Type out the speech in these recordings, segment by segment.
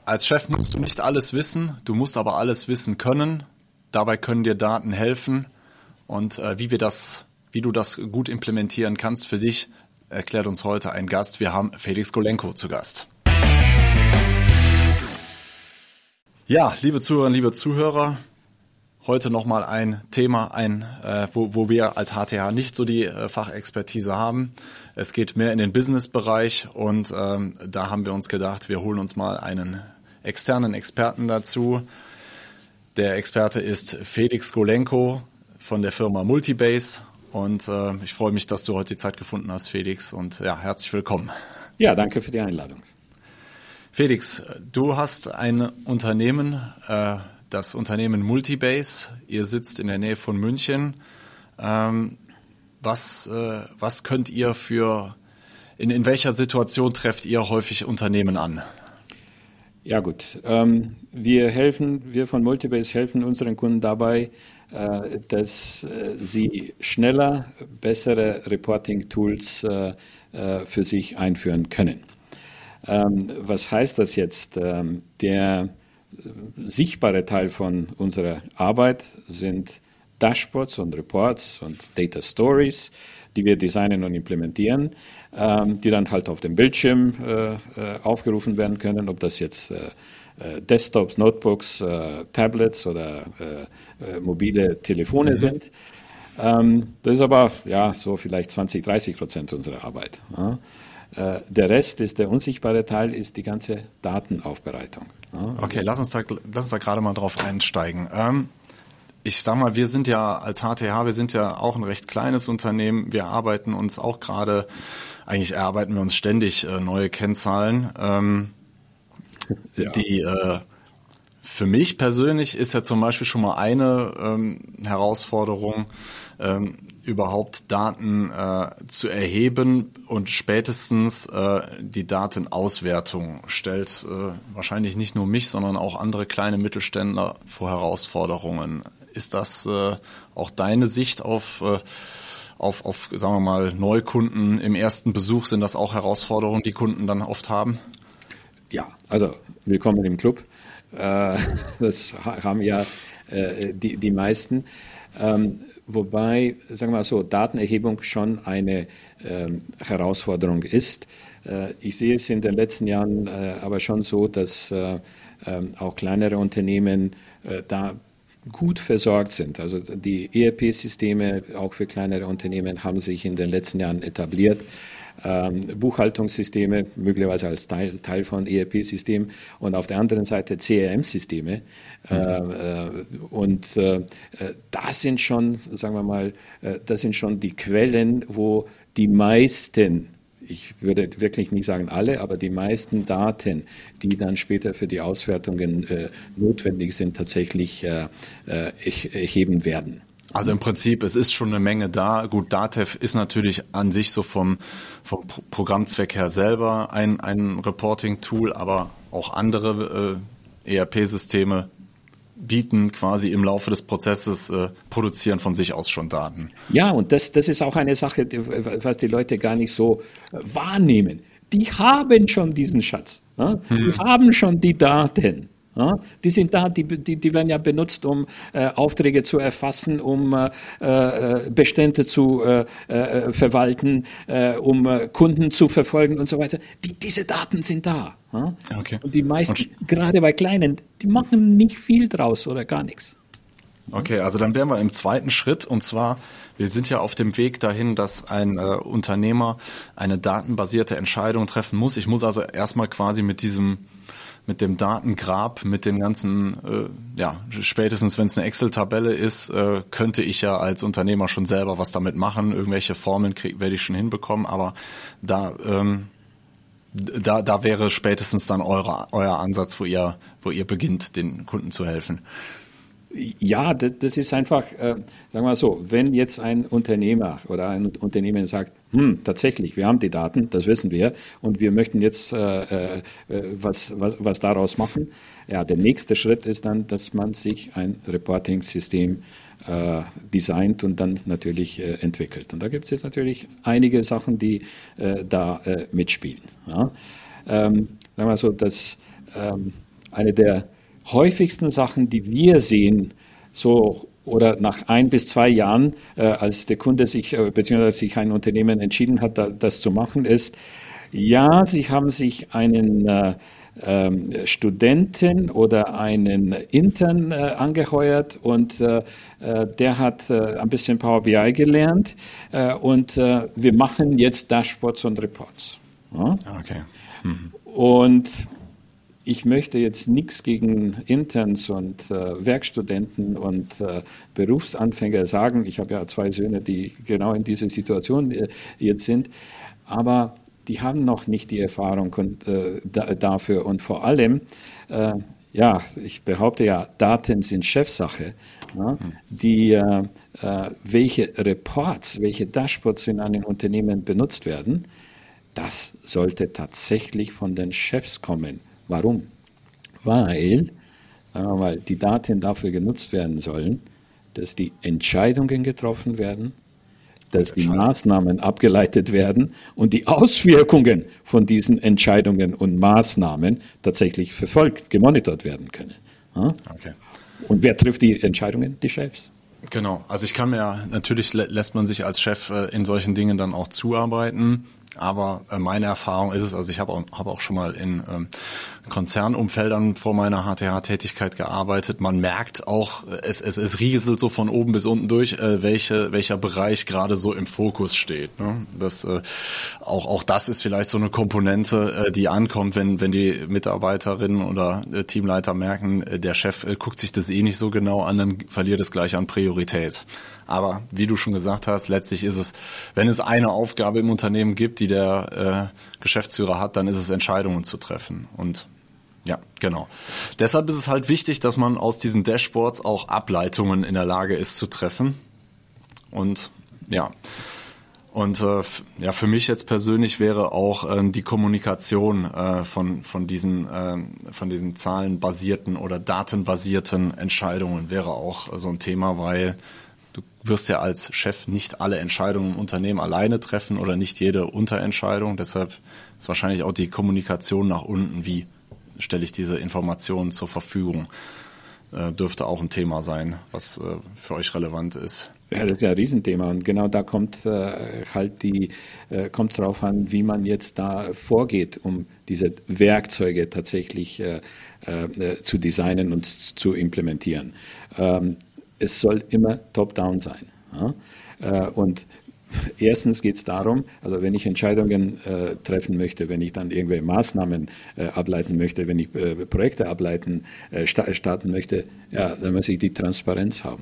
als Chef musst du nicht alles wissen, du musst aber alles wissen können. Dabei können dir Daten helfen. Und wie du das gut implementieren kannst für dich, erklärt uns heute ein Gast. Wir haben Felix Golenko zu Gast. Ja, liebe Zuhörerinnen, liebe Zuhörer, heute nochmal ein Thema, wo wir als HTH nicht so die Fachexpertise haben. Es geht mehr in den Business-Bereich und da haben wir uns gedacht, wir holen uns mal einen externen Experten dazu. Der Experte ist Felix Golenko von der Firma Multibase und ich freue mich, dass du heute die Zeit gefunden hast, Felix, und ja, herzlich willkommen. Ja, danke für die Einladung. Felix, du hast ein Unternehmen, das Unternehmen Multibase. Ihr sitzt in der Nähe von München. Was könnt ihr in welcher Situation trefft ihr häufig Unternehmen an? Ja gut, wir von Multibase helfen unseren Kunden dabei, dass sie schneller bessere Reporting-Tools für sich einführen können. Was heißt das jetzt? Der sichtbare Teil von unserer Arbeit sind Dashboards und Reports und Data Stories, die wir designen und implementieren, die dann halt auf dem Bildschirm aufgerufen werden können, ob das jetzt Desktops, Notebooks, Tablets oder mobile Telefone sind. Das ist aber ja so vielleicht 20-30% unserer Arbeit. Ja. Der Rest ist der unsichtbare Teil, ist die ganze Datenaufbereitung. Ja. Okay, lass uns da gerade mal drauf einsteigen. Ich sag mal, wir sind ja als HTH, wir sind ja auch ein recht kleines Unternehmen. Wir arbeiten uns auch gerade, eigentlich erarbeiten wir uns ständig neue Kennzahlen. Ja. Die für mich persönlich ist ja zum Beispiel schon mal eine Herausforderung, überhaupt Daten zu erheben, und spätestens die Datenauswertung stellt wahrscheinlich nicht nur mich, sondern auch andere kleine Mittelständler vor Herausforderungen. Ist das auch deine Sicht auf, sagen wir mal, Neukunden im ersten Besuch? Sind das auch Herausforderungen, die Kunden dann oft haben? Ja, also willkommen im Club. Das haben ja die meisten. Wobei, sagen wir mal so, Datenerhebung schon eine Herausforderung ist. Ich sehe es in den letzten Jahren aber schon so, dass auch kleinere Unternehmen da gut versorgt sind. Also die ERP-Systeme auch für kleinere Unternehmen haben sich in den letzten Jahren etabliert. Buchhaltungssysteme möglicherweise als Teil von ERP-Systemen und auf der anderen Seite CRM-Systeme. Das sind schon, sagen wir mal, das sind schon die Quellen, wo die meisten, ich würde wirklich nicht sagen alle, aber die meisten Daten, die dann später für die Auswertungen notwendig sind, tatsächlich erheben werden. Also im Prinzip, es ist schon eine Menge da. Gut, DATEV ist natürlich an sich so vom Programmzweck her selber ein Reporting-Tool, aber auch andere ERP-Systeme bieten quasi im Laufe des Prozesses, produzieren von sich aus schon Daten. Ja, und das ist auch eine Sache, was die Leute gar nicht so wahrnehmen. Die haben schon diesen Schatz. Ja? Die haben schon die Daten. Ja, die sind da, die werden ja benutzt, um Aufträge zu erfassen, um Bestände zu verwalten, um Kunden zu verfolgen und so weiter. Diese Daten sind da. Ja? Okay. Und die meisten, gerade bei Kleinen, die machen nicht viel draus oder gar nichts. Okay, also dann wären wir im zweiten Schritt, und zwar, wir sind ja auf dem Weg dahin, dass ein Unternehmer eine datenbasierte Entscheidung treffen muss. Ich muss also erstmal quasi mit dem Datengrab, mit den ganzen, spätestens wenn es eine Excel-Tabelle ist, könnte ich ja als Unternehmer schon selber was damit machen. Irgendwelche Formeln werde ich schon hinbekommen, aber da wäre spätestens dann euer Ansatz, wo ihr beginnt, den Kunden zu helfen. Ja, das ist einfach, sagen wir mal so, wenn jetzt ein Unternehmer oder ein Unternehmen sagt, tatsächlich, wir haben die Daten, das wissen wir, und wir möchten jetzt was daraus machen. Ja, der nächste Schritt ist dann, dass man sich ein Reporting-System designt und dann natürlich entwickelt. Und da gibt es jetzt natürlich einige Sachen, die da mitspielen. Ja. Sagen wir mal so, dass eine der häufigsten Sachen, die wir sehen, so oder nach 1 bis 2 Jahren, als der Kunde sich, beziehungsweise sich ein Unternehmen entschieden hat, das zu machen, ist, ja, sie haben sich einen Studenten oder einen Intern angeheuert und der hat ein bisschen Power BI gelernt und wir machen jetzt Dashboards und Reports. Ja? Okay. Und ich möchte jetzt nichts gegen Interns und Werkstudenten und Berufsanfänger sagen. Ich habe ja 2 Söhne, die genau in dieser Situation jetzt sind. Aber die haben noch nicht die Erfahrung dafür. Und vor allem, ja, ich behaupte ja, Daten sind Chefsache. Ja, welche Reports, welche Dashboards in einem Unternehmen benutzt werden, das sollte tatsächlich von den Chefs kommen. Warum? Weil die Daten dafür genutzt werden sollen, dass die Entscheidungen getroffen werden, dass die Maßnahmen abgeleitet werden und die Auswirkungen von diesen Entscheidungen und Maßnahmen tatsächlich verfolgt, gemonitort werden können. Ja? Okay. Und wer trifft die Entscheidungen? Die Chefs. Genau. Also natürlich lässt man sich als Chef in solchen Dingen dann auch zuarbeiten. Aber meine Erfahrung ist es, also ich habe auch schon mal in Konzernumfeldern vor meiner HTH-Tätigkeit gearbeitet. Man merkt auch, es rieselt so von oben bis unten durch, welcher Bereich gerade so im Fokus steht. Ne? Auch das ist vielleicht so eine Komponente, die ankommt, wenn die Mitarbeiterinnen oder Teamleiter merken, der Chef guckt sich das nicht so genau an, dann verliert es gleich an Priorität. Aber wie du schon gesagt hast, letztlich ist es, wenn es eine Aufgabe im Unternehmen gibt, die der Geschäftsführer hat, dann ist es, Entscheidungen zu treffen. Und ja, genau. Deshalb ist es halt wichtig, dass man aus diesen Dashboards auch Ableitungen in der Lage ist zu treffen. Und ja. Und für mich jetzt persönlich wäre auch die Kommunikation von diesen zahlenbasierten oder datenbasierten Entscheidungen wäre auch so ein Thema, weil du wirst ja als Chef nicht alle Entscheidungen im Unternehmen alleine treffen oder nicht jede Unterentscheidung. Deshalb ist wahrscheinlich auch die Kommunikation nach unten, wie stelle ich diese Informationen zur Verfügung, dürfte auch ein Thema sein, was für euch relevant ist. Ja, das ist ja ein Riesenthema und genau da kommt kommt drauf an, wie man jetzt da vorgeht, um diese Werkzeuge tatsächlich zu designen und zu implementieren. Es soll immer top-down sein. Ja? Und erstens geht es darum, also wenn ich Entscheidungen treffen möchte, wenn ich dann irgendwelche Maßnahmen ableiten möchte, wenn ich Projekte starten möchte, ja, dann muss ich die Transparenz haben.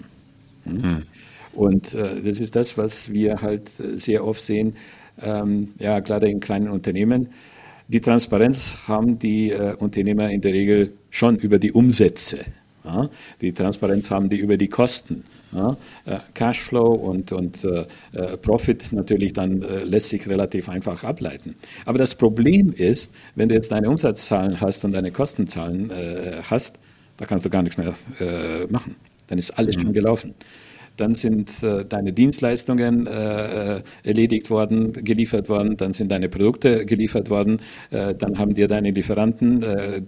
Und das ist das, was wir halt sehr oft sehen, ja, gerade in kleinen Unternehmen. Die Transparenz haben die Unternehmer in der Regel schon über die Umsätze. Ja, die Transparenz haben die über die Kosten. Ja, Cashflow und Profit natürlich dann lässt sich relativ einfach ableiten. Aber das Problem ist, wenn du jetzt deine Umsatzzahlen hast und deine Kostenzahlen hast, da kannst du gar nichts mehr machen. Dann ist alles schon gelaufen. Dann sind deine Dienstleistungen erledigt worden, geliefert worden, dann sind deine Produkte geliefert worden, dann haben dir deine Lieferanten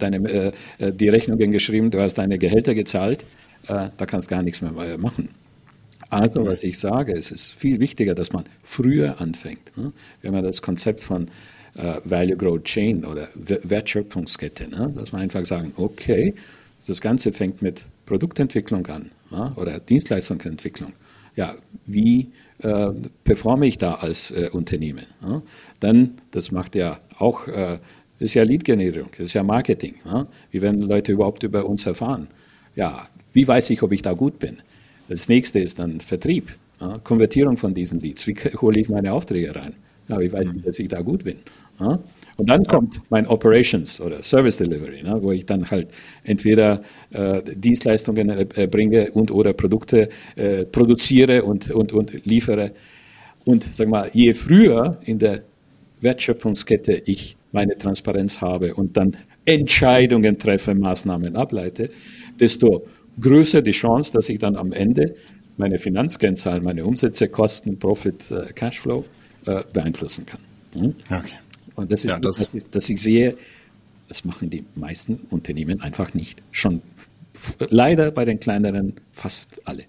die Rechnungen geschrieben, du hast deine Gehälter gezahlt, da kannst du gar nichts mehr machen. Also, was ich sage, es ist viel wichtiger, dass man früher anfängt. Ne? Wir haben ja das Konzept von Value Growth Chain oder Wertschöpfungskette, ne? Dass man einfach sagen, okay, das Ganze fängt mit Produktentwicklung an, ja, oder Dienstleistungsentwicklung. Ja, wie performe ich da als Unternehmen? Ja? Dann, das macht ja auch, ist ja Lead-Generierung, das ist ja Marketing. Ja? Wie werden Leute überhaupt über uns erfahren? Ja, wie weiß ich, ob ich da gut bin? Das nächste ist dann Vertrieb, ja? Konvertierung von diesen Leads. Wie hole ich meine Aufträge rein? Ja, wie weiß ich, dass ich da gut bin? Ja? Und dann kommt mein Operations oder Service Delivery, ne, wo ich dann halt entweder Dienstleistungen bringe und oder Produkte produziere und liefere. Und sag mal, je früher in der Wertschöpfungskette ich meine Transparenz habe und dann Entscheidungen treffe, Maßnahmen ableite, desto größer die Chance, dass ich dann am Ende meine Finanzkennzahlen, meine Umsätze, Kosten, Profit, Cashflow beeinflussen kann. Okay. Und das ist, das ich sehe das machen die meisten Unternehmen einfach nicht. Schon leider bei den kleineren fast alle.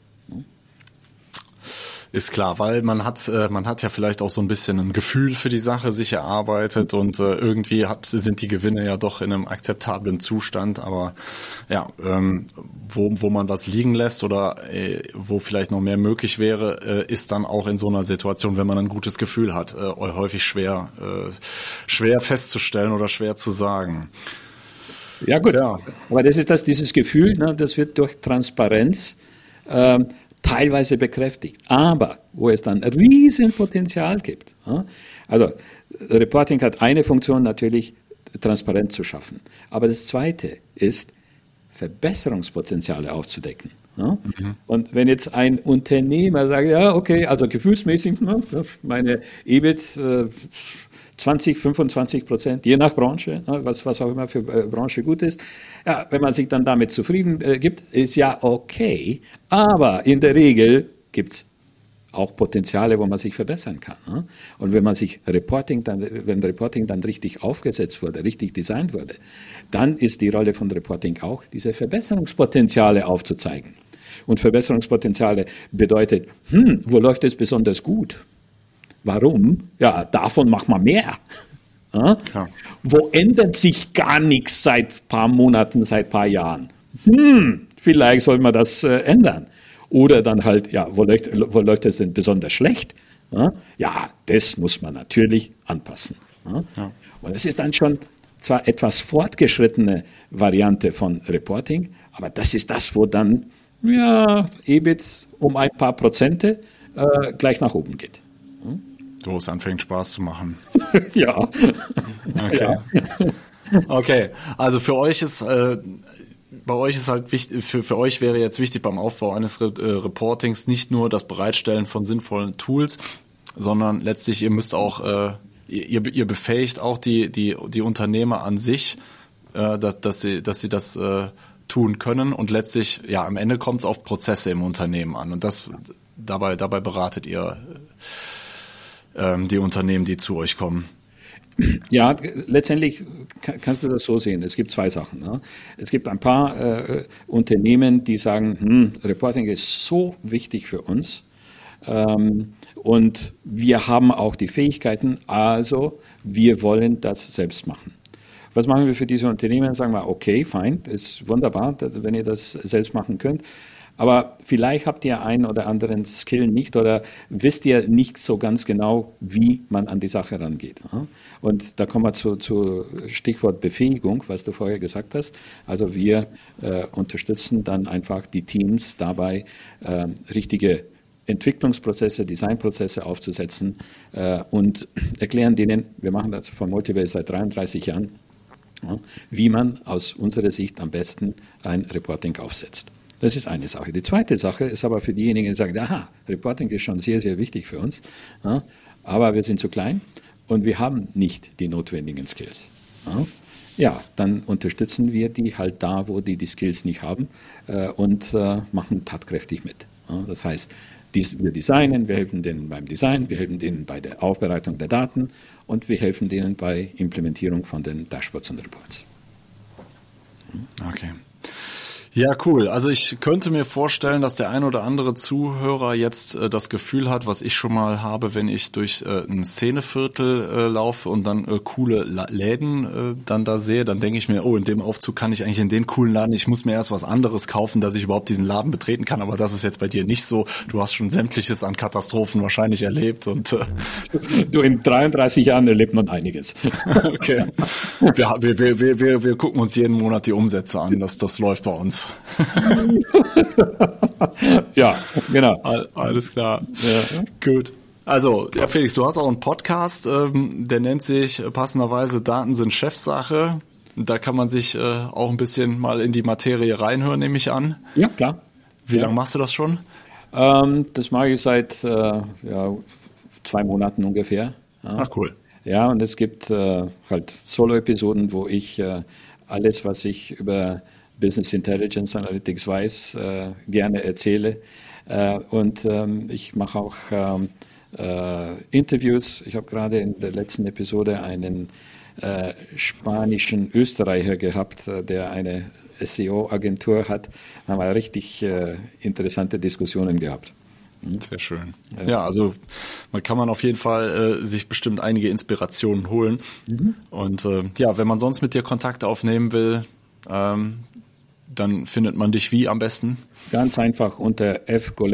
Ist klar, weil man hat ja vielleicht auch so ein bisschen ein Gefühl für die Sache sich erarbeitet und irgendwie sind die Gewinne ja doch in einem akzeptablen Zustand, aber ja, wo man was liegen lässt oder wo vielleicht noch mehr möglich wäre, ist dann auch in so einer Situation, wenn man ein gutes Gefühl hat, häufig schwer festzustellen oder schwer zu sagen. Ja gut, ja. Aber das ist dieses Gefühl, ne, das wird durch Transparenz teilweise bekräftigt, aber wo es dann riesen Potenzial gibt. Also Reporting hat eine Funktion natürlich, Transparenz zu schaffen. Aber das zweite ist, Verbesserungspotenziale aufzudecken. Und wenn jetzt ein Unternehmer sagt, ja okay, also gefühlsmäßig, meine EBIT 20-25%, je nach Branche, was auch immer für Branche gut ist. Ja, wenn man sich dann damit zufrieden gibt, ist ja okay, aber in der Regel gibt es auch Potenziale, wo man sich verbessern kann. Und wenn Reporting dann richtig aufgesetzt wurde, richtig designt wurde, dann ist die Rolle von Reporting auch, diese Verbesserungspotenziale aufzuzeigen. Und Verbesserungspotenziale bedeutet, wo läuft es besonders gut? Warum? Ja, davon macht man mehr. Ja? Wo ändert sich gar nichts seit ein paar Monaten, seit ein paar Jahren? Vielleicht soll man das ändern. Oder dann halt, ja, wo läuft es denn besonders schlecht? Ja, das muss man natürlich anpassen. Ja? Und das ist dann schon zwar etwas fortgeschrittene Variante von Reporting, aber das ist das, wo dann, ja, EBIT um ein paar Prozente gleich nach oben geht. Wo es anfängt Spaß zu machen. Ja. Okay. Ja. Okay, also für euch ist bei euch ist halt wichtig, für euch wäre jetzt wichtig beim Aufbau eines Reportings nicht nur das Bereitstellen von sinnvollen Tools, sondern letztlich ihr müsst auch ihr befähigt auch die Unternehmer an sich, dass sie das tun können und letztlich ja am Ende kommt es auf Prozesse im Unternehmen an und dabei beratet ihr die Unternehmen, die zu euch kommen. Ja, letztendlich kannst du das so sehen. Es gibt zwei Sachen. Ne? Es gibt ein paar Unternehmen, die sagen, Reporting ist so wichtig für uns und wir haben auch die Fähigkeiten, also wir wollen das selbst machen. Was machen wir für diese Unternehmen? Sagen wir, okay, fein, ist wunderbar, wenn ihr das selbst machen könnt. Aber vielleicht habt ihr einen oder anderen Skill nicht oder wisst ihr nicht so ganz genau, wie man an die Sache rangeht. Und da kommen wir zu Stichwort Befähigung, was du vorher gesagt hast. Also wir unterstützen dann einfach die Teams dabei, richtige Entwicklungsprozesse, Designprozesse aufzusetzen und erklären denen, wir machen das von Multibase seit 33 Jahren, wie man aus unserer Sicht am besten ein Reporting aufsetzt. Das ist eine Sache. Die zweite Sache ist aber für diejenigen, die sagen, aha, Reporting ist schon sehr, sehr wichtig für uns, aber wir sind zu klein und wir haben nicht die notwendigen Skills. Ja, dann unterstützen wir die halt da, wo die Skills nicht haben und machen tatkräftig mit. Das heißt, wir designen, wir helfen denen beim Design, wir helfen denen bei der Aufbereitung der Daten und wir helfen denen bei Implementierung von den Dashboards und Reports. Okay. Ja, cool. Also ich könnte mir vorstellen, dass der ein oder andere Zuhörer jetzt das Gefühl hat, was ich schon mal habe, wenn ich durch ein Szeneviertel laufe und dann coole Läden dann da sehe, dann denke ich mir, oh, in dem Aufzug kann ich eigentlich in den coolen Laden, ich muss mir erst was anderes kaufen, dass ich überhaupt diesen Laden betreten kann, aber das ist jetzt bei dir nicht so. Du hast schon sämtliches an Katastrophen wahrscheinlich erlebt und Du, in 33 Jahren erlebt man einiges. Okay. Wir gucken uns jeden Monat die Umsätze an, das läuft bei uns. Ja, genau. Alles klar. Ja. Gut. Also, ja, Felix, du hast auch einen Podcast, der nennt sich passenderweise Daten sind Chefsache. Da kann man sich auch ein bisschen mal in die Materie reinhören, nehme ich an. Ja, klar. Wie lange machst du das schon? Das mache ich seit 2 Monaten ungefähr. Ja. Ach, cool. Ja, und es gibt halt Solo-Episoden, wo ich alles, was ich über Business Intelligence Analytics weiß, gerne erzähle. Und ich mache auch Interviews. Ich habe gerade in der letzten Episode einen spanischen Österreicher gehabt, der eine SEO-Agentur hat. Da haben wir richtig interessante Diskussionen gehabt. Sehr schön. Ja, also man kann auf jeden Fall sich bestimmt einige Inspirationen holen. Und ja, wenn man sonst mit dir Kontakt aufnehmen will, dann findet man dich wie am besten? Ganz einfach unter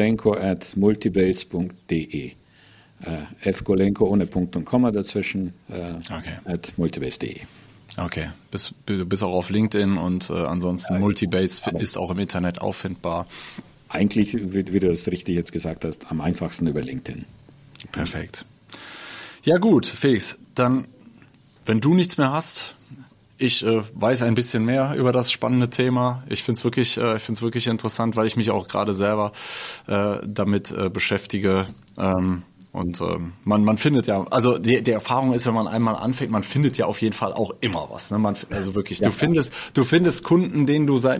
fgolenko@multibase.de. fgolenko ohne Punkt und Komma dazwischen @multibase.de. Okay, du bist auch auf LinkedIn und ansonsten Multibase ist auch im Internet auffindbar. Eigentlich, wie du das richtig jetzt gesagt hast, am einfachsten über LinkedIn. Perfekt. Ja gut, Felix, dann, wenn du nichts mehr hast, ich weiß ein bisschen mehr über das spannende Thema. Ich finde es wirklich interessant, weil ich mich auch gerade selber damit beschäftige. Und man findet ja, also die Erfahrung ist, wenn man einmal anfängt, man findet ja auf jeden Fall auch immer was. Ne? Also wirklich, ja, du findest Kunden,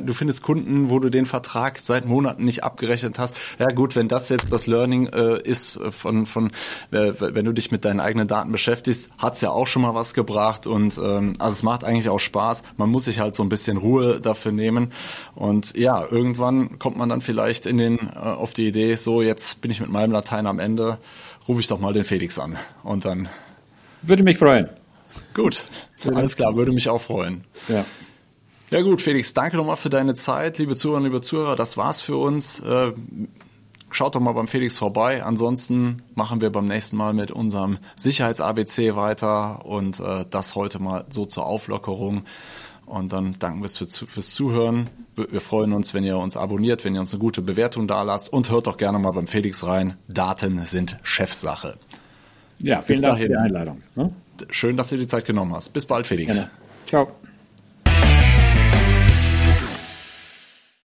wo du den Vertrag seit Monaten nicht abgerechnet hast. Ja gut, wenn das jetzt das Learning ist wenn du dich mit deinen eigenen Daten beschäftigst, hat's ja auch schon mal was gebracht. Und also es macht eigentlich auch Spaß. Man muss sich halt so ein bisschen Ruhe dafür nehmen. Und ja, irgendwann kommt man dann vielleicht auf die Idee, so jetzt bin ich mit meinem Latein am Ende, rufe ich doch mal den Felix an und dann... Würde mich freuen. Gut, alles klar, würde mich auch freuen. Ja. Ja gut, Felix, danke nochmal für deine Zeit, liebe Zuhörerinnen, liebe Zuhörer, das war's für uns. Schaut doch mal beim Felix vorbei, ansonsten machen wir beim nächsten Mal mit unserem Sicherheits-ABC weiter und das heute mal so zur Auflockerung. Und dann danken wir fürs Zuhören. Wir freuen uns, wenn ihr uns abonniert, wenn ihr uns eine gute Bewertung dalasst und hört doch gerne mal beim Felix rein. Daten sind Chefsache. Ja, vielen Dank für die Einladung. Schön, dass du dir die Zeit genommen hast. Bis bald, Felix. Gerne. Ciao.